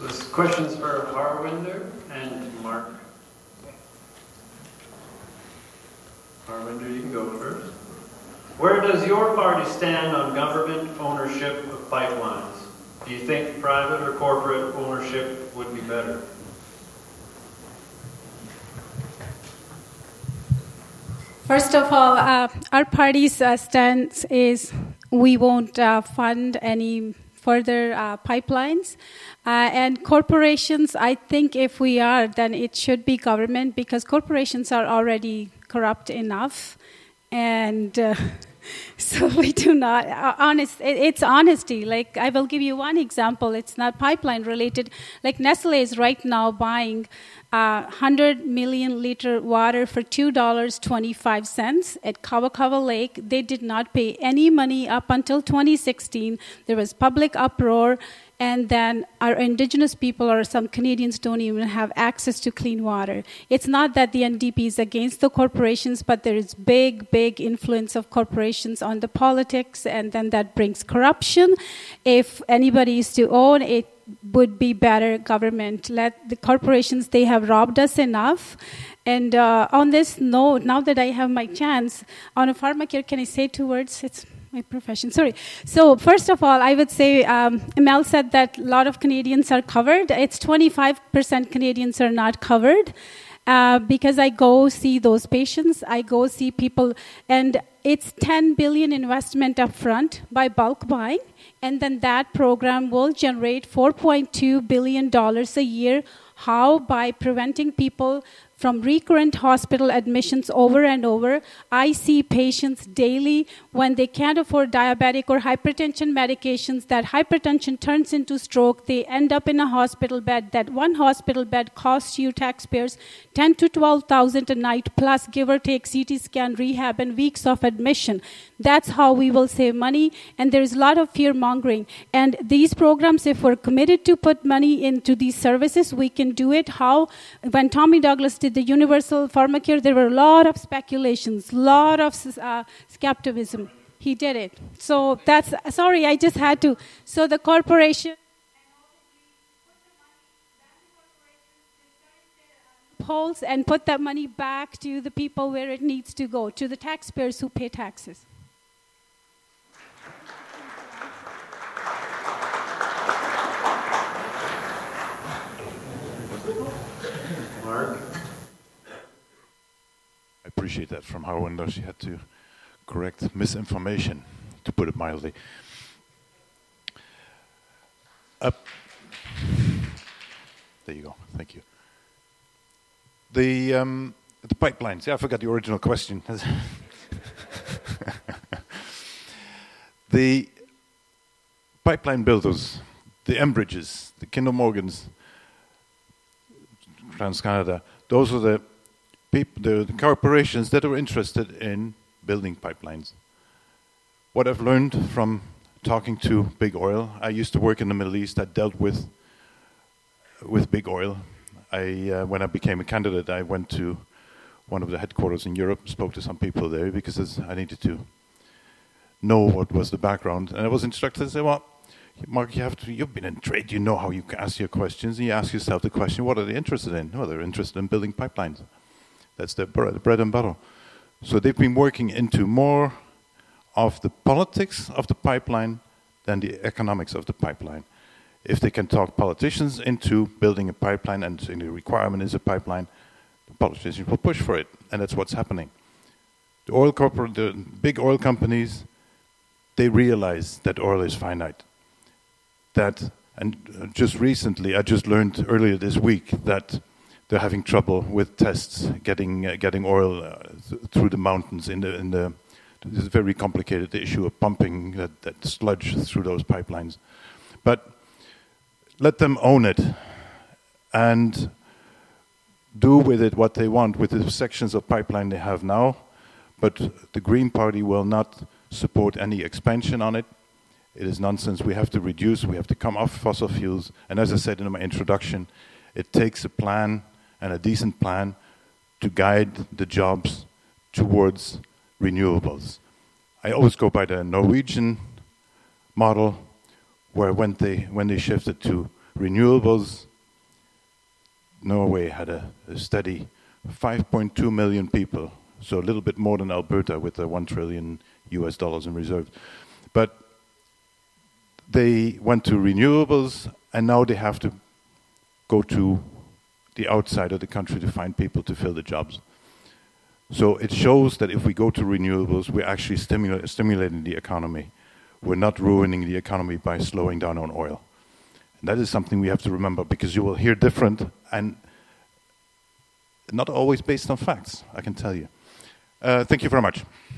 So this question's for Harwinder and Mark. Harwinder, you can go first. Where does your party stand on government ownership of pipelines? Do you think private or corporate ownership would be better? First of all, our party's stance is we won't fund any further pipelines. And corporations, I think if we are, then it should be government because corporations are already corrupt enough. And so we do not, it's honesty. Like, I will give you one example. It's not pipeline related. Like, Nestle is right now buying 100 million liter water for $2.25 at Kawakawa Lake. They did not pay any money up until 2016. There was public uproar. And then our indigenous people or some Canadians don't even have access to clean water. It's not that the NDP is against the corporations, but there is big, big influence of corporations on the politics, and then that brings corruption. If anybody is to own, it would be better government. Let the corporations, they have robbed us enough. And on this note, now that I have my chance, on a pharmacare, can I say 2 words? It's my profession. Sorry. So first of all, I would say Mel said that a lot of Canadians are covered. It's 25% Canadians are not covered because I go see those patients. I go see people, and it's $10 billion investment up front by bulk buying, and then that program will generate $4.2 billion a year. How? By preventing people from recurrent hospital admissions over and over. I see patients daily when they can't afford diabetic or hypertension medications. That hypertension turns into stroke. They end up in a hospital bed. That one hospital bed costs you taxpayers $10,000 to $12,000 a night, plus give or take CT scan, rehab, and weeks of admission. That's how we will save money. And there is a lot of fear mongering. And these programs, if we're committed to put money into these services, we can do it. How? When Tommy Douglas did the universal pharmacare, there were a lot of speculations, a lot of skepticism. He did it. So that's, sorry, I just had to. So the corporation polls and put that money back to the people where it needs to go, to the taxpayers who pay taxes. Mark? I appreciate that from Harwinder. She had to correct misinformation, to put it mildly. There you go. Thank you. The pipelines. Yeah, I forgot the original question. The pipeline builders, the Enbridges, the Kinder Morgans, TransCanada, those are the corporations that are interested in building pipelines. What I've learned from talking to Big Oil, I used to work in the Middle East. I dealt with Big Oil. When I became a candidate, I went to one of the headquarters in Europe, spoke to some people there because I needed to know what was the background. And I was instructed to say, well, Mark, you've been in trade, you know how you ask your questions, and you ask yourself the question, what are they interested in? Well, they're interested in building pipelines. That's their bread and butter. So they've been working into more of the politics of the pipeline than the economics of the pipeline. If they can talk politicians into building a pipeline and the requirement is a pipeline, the politicians will push for it, and that's what's happening. The big oil companies, they realize that oil is finite. And just recently, I just learned earlier this week that they're having trouble with tests getting oil through the mountains. It's very complicated, the issue of pumping that sludge through those pipelines. But let them own it and do with it what they want with the sections of pipeline they have now. But the Green Party will not support any expansion on it. It is nonsense. We have to reduce, we have to come off fossil fuels. And as I said in my introduction, it takes a plan, and a decent plan, to guide the jobs towards renewables. I always go by the Norwegian model, where when they shifted to renewables, Norway had a steady 5.2 million people, so a little bit more than Alberta with the $1 trillion in reserves. But they went to renewables, and now they have to go to the outside of the country to find people to fill the jobs. So it shows that if we go to renewables, we're actually stimulating the economy. We're not ruining the economy by slowing down on oil. And that is something we have to remember, because you will hear different and not always based on facts, I can tell you. Thank you very much.